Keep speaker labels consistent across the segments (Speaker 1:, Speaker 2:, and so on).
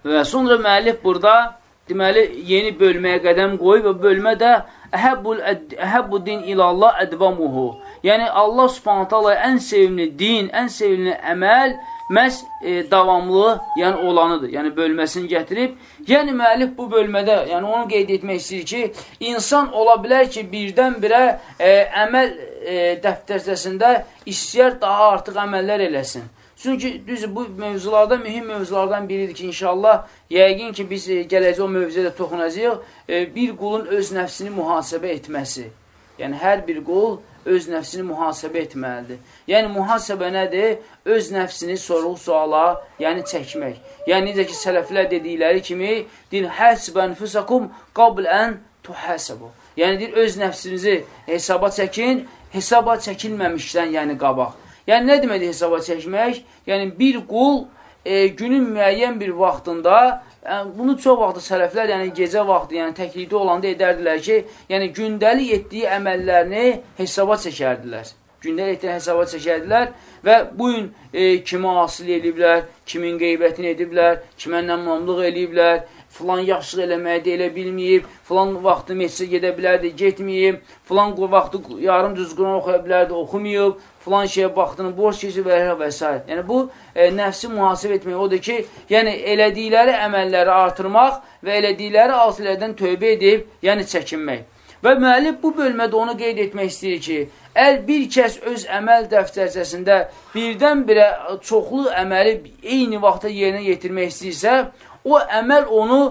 Speaker 1: Və sonra müəllif burada deməli, yeni bölməyə qədəm qoyub və bölmə də əhəbbu din ilallah ədvamuhu. Yəni, Allah subhanətə Allah ən sevimli din, ən sevimli əməl məhz davamlı, yəni olanıdır. Yəni, bölməsini gətirib. Yəni, müəllif bu bölmədə, yəni onu qeyd etmək istəyir ki, insan ola bilər ki, birdən-birə əməl dəftərçəsində istəyər daha artıq əməllər eləsin. Çünki düzdür, bu mövzularda, mühüm mövzulardan biridir ki, inşallah, yəqin ki, biz gələcək o mövzuya da toxunacaq, bir qulun öz nəfsini mühasibə etməsi. Yəni, hər bir qul öz nəfsini mühasibə etməlidir. Yəni, mühasibə nədir? Öz nəfsini sorğu-suala, yəni çəkmək. Yəni, necə ki, sələflər dedikləri kimi, deyil, həsibə nüfusakum qabl ən tuhəsəbu. Yəni, deyil, öz nəfsinizi hesaba çəkin, hesaba çəkilməmişdən, yəni qabaq. Yəni, nə deməkdir hesaba çəkmək? Yəni, bir qul günün müəyyən bir vaxtında, bunu çox vaxtı sələflər, yəni gecə vaxtı, yəni təklikdə olanda edərdilər ki, yəni gündəlik etdiyi əməllərini hesaba çəkərdilər. Gündəlik etdiyi hesaba çəkərdilər və bu gün kimi asil ediblər, kimin qeybətini ediblər, kimə nəmmamlıq ediblər, filan yaxşılıq eləməyi də elə bilməyib, filan vaxtı meclisə gedə bilərdi, getməyib, filan vaxtı yarım düz Quran oxuya bilərdi, oxumayıb, filan şeyə vaxtını borç keçir və s. Yəni, bu, nəfsi mühasibə etmək odur ki, yəni, elədikləri əməlləri artırmaq və elədikləri asilərdən tövbə edib, yəni, çəkinmək. Və müəllif bu bölmədə onu qeyd etmək istəyir ki, əgər bir kəs öz əməl dəftərçəsində birdən-birə çoxlu əməli eyni vaxtda yerinə yetirmək istəyirsə, o əməl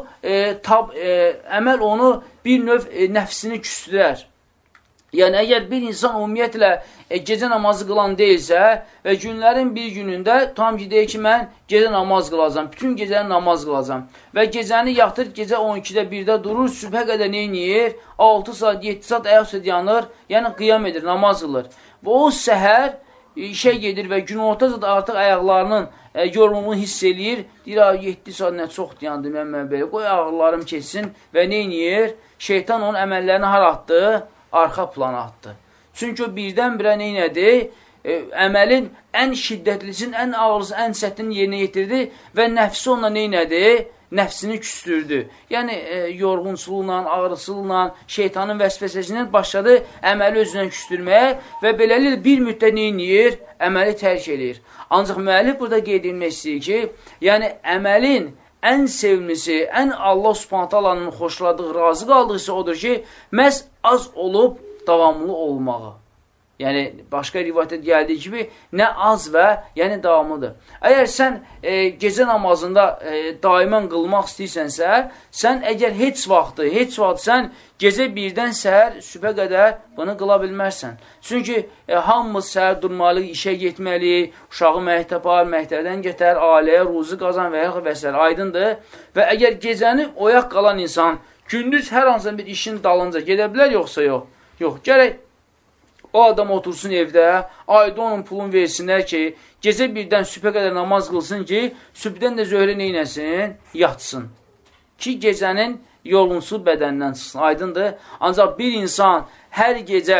Speaker 1: onu bir növ nəfsini küstürər. Yəni, əgər bir insan ümumiyyətlə gecə namazı qılan deyilsə və günlərin bir günündə tam ki, deyir ki, mən gecə namaz qılacam, bütün gecəni namaz qılacam və gecəni yatır, gecə 12-də 1-də durur, sübhə qədər neyniyir? 6 saat, 7 saat ayaq üstə dayanır, yəni qiyam edir, namaz qılır. Və o səhər işə gedir və gün ortası da artıq ayaqlarının yorulunu hiss eləyir, deyir, 7 saat nə çox dayandım, mən belə, qoy ayaqlarım keçsin və neyniyir? Şeytan onun əməllərini har atdı? Arxa plana atdı. Çünki o birdən-birə neynədi? Əməlin ən şiddətlisinin, ən ağırlısı, ən səhətini yerinə yetirdi və nəfsi onunla neynədi? Nəfsini küstürdü. Yəni, yorğunsuluqla, ağrısılıqla, şeytanın vəsvəsəsindən başladı əməli özündən küstürməyə və beləliklə bir müddət neynəyir? Əməli tərk edir. Ancaq müəllif burada qeyd edilmək istəyir ki, yəni əməlin ən sevimlisi, ən Allah subhanət alanın xoşladığı, razı qaldığısı odur ki, məhz az olub davamlı olmağı. Yəni, başqa rivayətdə gəldiyi kimi, nə az və, yəni davamlıdır. Əgər sən gecə namazında daimən qılmaq istəyirsənsə, sən əgər heç vaxt sən gecə birdən səhər, sübhə qədər bunu qıla bilmərsən. Çünki hamımız səhər durmalı, işə getməli, uşağı məktəbə, məktəbdən getər, ailəyə ruzu qazan və s. aydındır. Və əgər gecəni oyaq qalan insan gündüz hər hansın bir işin dalınca gedə bilər, yoxsa yox? Yox, gərək o adam otursun evdə, ayda onun pulunu versinlər ki, gecə birdən sübhə qədər namaz qılsın ki, sübhdən də zöhrə neynəsin? Yatsın. Ki, gecənin yorğunsu bədəndən çıxsın. Aydındır. Ancaq bir insan hər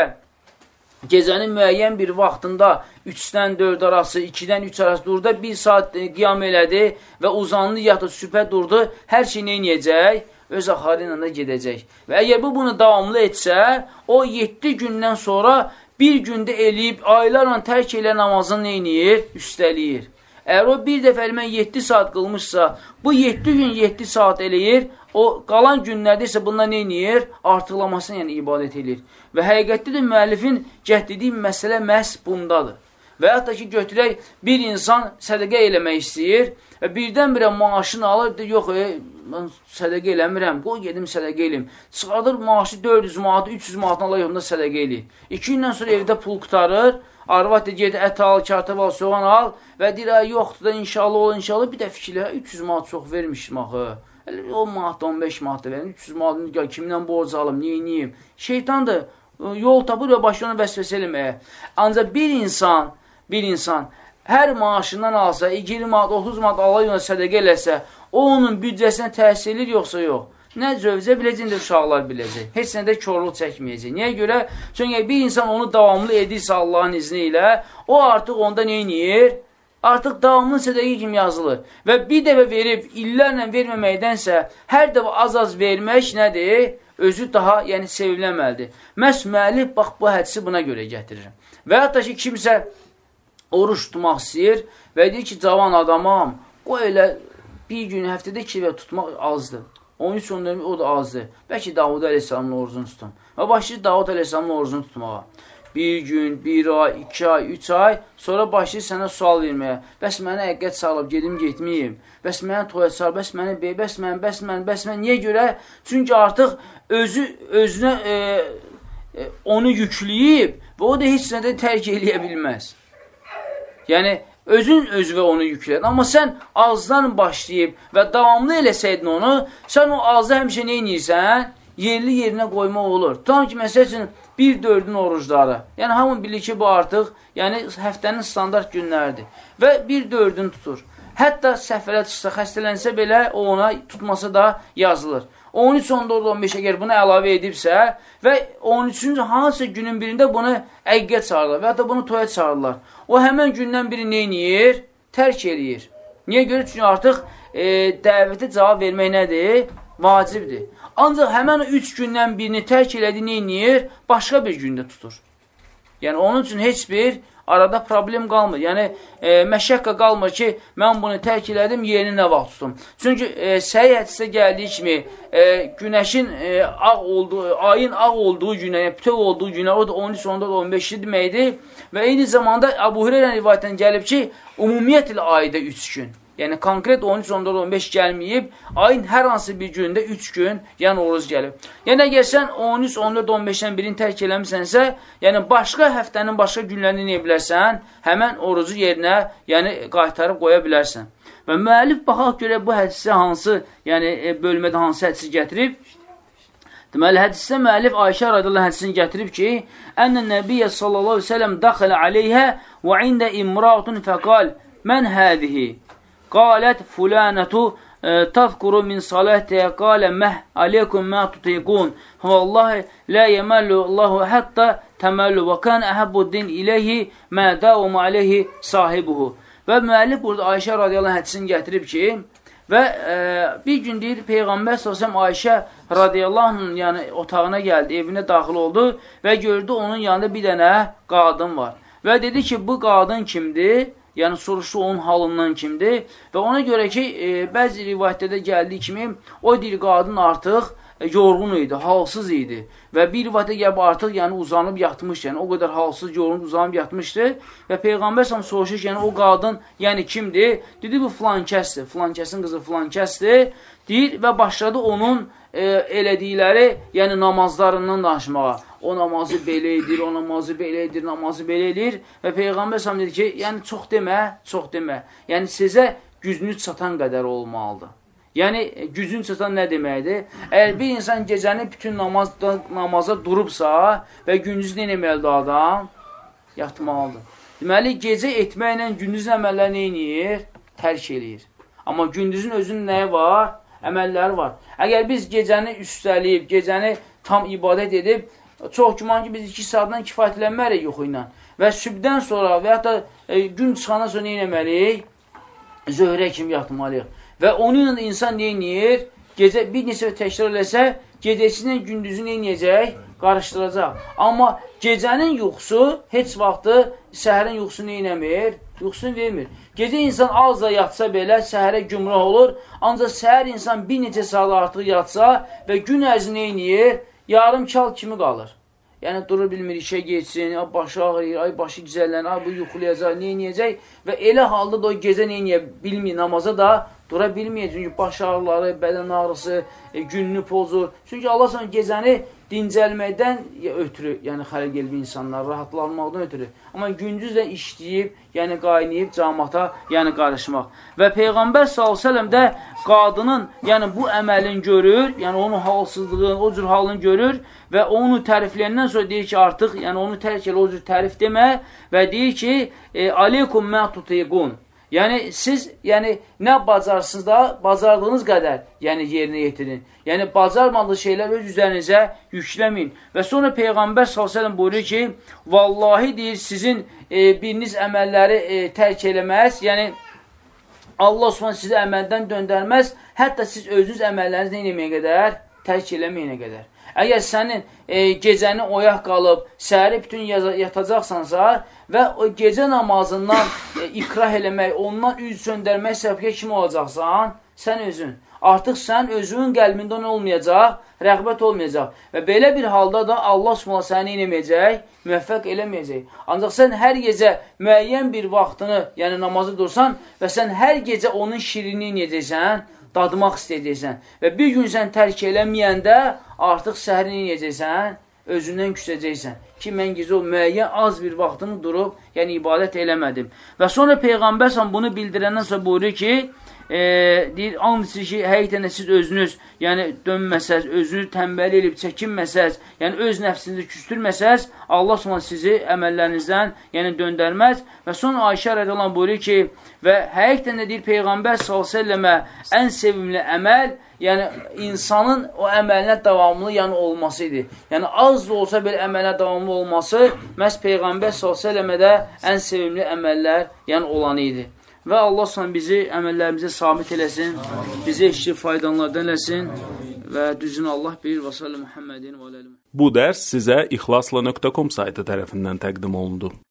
Speaker 1: gecənin müəyyən bir vaxtında 3-dən 4 arası, 2-dən 3 arası durdu, 1 saat qiyam elədi və uzanlı yatıb sübhə durdu, hər şey neynəyəcək? Öz axarı ilə də gedəcək. Və əgər bunu davamlı etsə, o 7 gündən sonra bir gündə eləyib, aylarla tərk elə namazını neyniyir? Üstəliyir. Əgər o bir dəfə mən 7 saat qılmışsa, bu 7 gün 7 saat eləyir, o qalan günlərdə isə bundan neyniyir? Artıqlamasını, yəni ibadət eləyir. Və həqiqətdə də müəllifin cəhd dediyi məsələ məhz bundadır. Və hətta ki, götürək, bir insan sədəqə eləmək istəyir və birdən-birə maaşını alır, yox, mən sədəqə eləmirəm, qoy gedim sədəqə eləyim. Çıxardır maaşı 400 manatı, 300 manatını alır, yolunda sədəqə eləyir. 2 gündən sonra evdə pul qutarır, arvad da ged, ət al, kartəb al, soğan al və deyir, yoxdur da inşallah, bir də fikirlər, 300 manat çox vermişdim axı. 10 manat da, 15 manat da verim, 300 manat kimdən borc alım, neyiniyim? Şeytan da yol tapır və başlayır onu vəsvəsə eləməyə. Ancaq bir insan hər maaşından alsa, 20 manat, 30 manat Allah yoluna sədəqə eləsə, o onun büdcəsinə təhsil edir, yoxsa yox. Nə zövcə biləcək, nə uşaqlar biləcək. Heç nədə körlük çəkməyəcək. Niyə görə? Çünki bir insan onu davamlı edirsə Allahın izni ilə, o artıq onda neyniyir? Artıq davamlı sədəqə kimi yazılır. Və bir dəfə verib, illərlə verməməkdənsə, hər dəfə az-az vermək nədir? Özü daha, yəni seviləməlidir. Məhz müəllif, bax, bu hədisi buna görə gətirir. Və hətta ki, kimsə oruç tutmaq istəyir və deyir ki, cavan adamam, qoy elə bir gün, həftədə 2 və tutmaq azdır. 13-14 o da azdır. Bəlkə Davud Aleyhisselamın orucunu tutum. Və başlayır Davud Aleyhisselamın orucunu tutmağa. Bir gün, 1 ay, 2 ay, 3 ay, sonra başlayır sənə sual verməyə. Bəs mənə həqiqət sağlab, gedim getməyim. Bəs mənə toya sağlab, bəs mənə bey, bəs mən. Niyə görə? Çünki artıq özünə onu yükləyib və o da heç nədə tərk eləyə bilməz. Yəni, özünə onu yükləyir. Amma sən azdan başlayıb və davamlı eləsəydin onu, sən o azı həmişə nə edirsən? Yerli yerinə qoymaq olur. Tam ki, məsəl üçün, 1/4-ün orucları. Yəni, hamı bilir ki, bu artıq həftənin standart günləridir. Və 1/4-ünü tutur. Hətta səfərə çıxsa, xəstələnsə belə, o ona tutması da yazılır. 13, 14, 15 əgər bunu əlavə edibsə və 13-cü hansısa günün birində bunu əqiqət çağırırlar və hətta bunu toya çağırırlar. O həmən gündən biri nə edir? Tərk eləyir. Niyə görə? Çünki artıq dəvətə cavab vermək nədir? Vacibdir. Ancaq həmən 3 gündən birini tərk elədi, nə edir? Başqa bir gündə tutur. Yəni, onun üçün heç bir arada problem qalmır. Yəni, məşəqqə qalmır ki, mən bunu tərk elədim, yerini nə vaxt tutum. Çünki səhih hədisdə gəldiyi kimi, günəşin ayın ağ olduğu günə, yəni bütöv olduğu günə, o da 13, 14, 15 deməkdir. Və eyni zamanda Əbu Hüreyrə rivayətdən gəlib ki, ümumiyyətlə ayda 3 gün. Yəni, konkret 13, 14, 15 gəlməyib, ayın hər hansı bir gündə 3 gün, yəni oruc gəlib. Yəni, əgər sən 13, 14, 15-dən birini tərk eləmisənsə, yəni başqa həftənin başqa günlərini nə bilərsən, həmən orucu yerinə, yəni qaytarıb qoya bilərsən. Və müəllif baxaq görə bu hədisi hansı, yəni bölmədə hansı hədisi gətirib? Deməli, hədisdə müəllif Ayşə radiyallahu hədisini gətirib ki, Ənə Nəbiyyə sallallahu aleyhi ve sellem daxilə aleyhə və ində imraatun fəqal, mən hədihi. Qalət fulənətu tazkuru min salatiha qala mah alaykum ma tutiqun vallahi la yamallu Allahu hatta tamallu və kan ahabbuddin ilayhi ma dawama alayhi sahibuhu. Və müəllif burada Ayşə radiyallahu hədisini gətirib ki, və bir gün deyir Peyğəmbər sallallahu Ayşə radiyallahu yəni otağına gəldi, evinə daxil oldu və gördü onun yanında bir dənə qadın var. Və dedi ki, bu qadın kimdir? Yəni, soruşdu onun halından kimdir və ona görə ki, bəzi rivayətlərdə gəldiyi kimi, o dil qadın artıq yorğun idi, halsız idi və bir rivayətə gəlib artıq yəni, uzanıb yatmışdı, yəni o qədər halsız, yorğun uzanıb yatmışdı və Peyğəmbər soruşur ki, yəni, o qadın yəni kimdir? Dedi, bu filankəsdir, filankəsin qızı filankəsdir, deyir və başladı onun elədikləri, yəni namazlarından danışmağa. O namazı belə edir, o namazı belə edir, namazı belə edir və Peyğəmbər dedi ki, yəni çox demə. Yəni sizə gücünüz çatan qədər olmalıdır. Yəni gücün çatan nə deməkdir? Əgər bir insan gecəni bütün namaza durubsa və gündüz nə etməlidir adam? Yatmalıdır. Deməli, gecə etməklə gündüzün əməlləri nə edir? Tərk edir. Amma gündüzün özünün nəyi var? Əməlləri var. Əgər biz gecəni üstələyib, gecəni tam ibadət edib, çox güman ki, biz 2 saatdan kifayətlənməliyik yuxu ilə. Və sübdən sonra və hətta gün çıxandan sonra nə etməliyik? Zöhrə kimi yatmalıyıq. Və onunla da insan nə edir? Gecə bir neçə təkrar eləsə, gecəsindən gündüzü nə edəcək? Qarışdıracaq. Amma gecənin yuxusu heç vaxtı səhərin yuxusu nə eləmir? Yuxusunu vermir. Gecə insan az da yatsa belə səhərə gümrah olur. Ancaq səhər insan bir neçə saat artıq yatsa və gün ərzində nə edir? Yarım kal kimi qalır. Yəni, durur bilmir, işə geçsin, başı ağrıyır, ay başı güzəllənir, ay bu yuxulayacaq, nə eləyəcək və elə halda da o gecə nə eləyə bilmir, namaza da dura bilməyəcək. Çünki baş ağrıları, bədən ağrısı, gününü pozur. Çünki Allah sana gecəni dincəlməkdən ötürü, yəni xəlq elbi insanlar, rahatlanmaqdan ötürü. Amma gündüz də işləyib, yəni qaynayıb camata, yəni qarışmaq. Və Peyğəmbər s.ə.v də qadının, yəni bu əməlin görür, yəni onun halsızlığını, o cür halını görür və onu tərifləyəndən sonra deyir ki, artıq, yəni onu tərk elə, o cür tərif demə və deyir ki, aleykum mə tutiqun. Yəni, siz nə bacarsınız da, bacardığınız qədər yerinə yetirin. Yəni, bacarmadığı şeylər öz üzərinizə yükləməyin. Və sonra Peyğəmbər s.ə.v buyurur ki, vallahi deyir, sizin biriniz əməlləri tərk eləməz, yəni, Allah Osman sizi əməldən döndərməz, hətta siz özünüz əməllərinizi nə eləməyə qədər? Tərk eləməyənə qədər. Əgər sənin gecəni oyaq qalıb, səhəri bütün yatacaqsansa və o gecə namazından ikrah eləmək, ondan üz söndərmək səbəbə kim olacaqsan? Sən özün. Artıq sən özünün qəlbində nə olmayacaq? Rəğbət olmayacaq. Və belə bir halda da Allah Subhanahu səni eləməyəcək, müvəffəq eləməyəcək. Ancaq sən hər gecə müəyyən bir vaxtını, yəni namazı dursan və sən hər gecə onun şirini eləyəcəksən, dadmaq istəyəcəksən. Və bir gün sən tərk eləməyəndə artıq səhrini eləyəcəksən, özündən küsəcəksən. Ki, mən gecə o müəyyən az bir vaxtını durub, yəni ibadət eləmədim. Və sonra Peyğəmbər bunu bildirəndən sonra buyurur ki, deyir, anlısı ki, həqiqətən siz özünüz, yəni dönməsəz, özünüz tənbəli elib çəkinməsəz, yəni öz nəfsinizi küstürməsəz, Allah sonra sizi əməllərinizdən yəni döndərməz. Və sonra Ayşə rədiyallahu buyurur ki, və həqiqətən də deyir, Peyğəmbər s.ə.və ən sevimli əməl, yəni insanın o əməlinə davamlı yəni olması idi. Yəni az da olsa belə əmələ davamlı olması məhz Peyğəmbər s.ə.və də ən sevimli əməllər yəni olanı idi. Və Allah sana bizi əməllərimizə sabit eləsin, bizi eşki faydalardan eləsin və düzünü Allah bilir və sallallahu Muhammedin və aləlim.
Speaker 2: Bu dərs sizə ixlasla.com saytı tərəfindən təqdim olundu.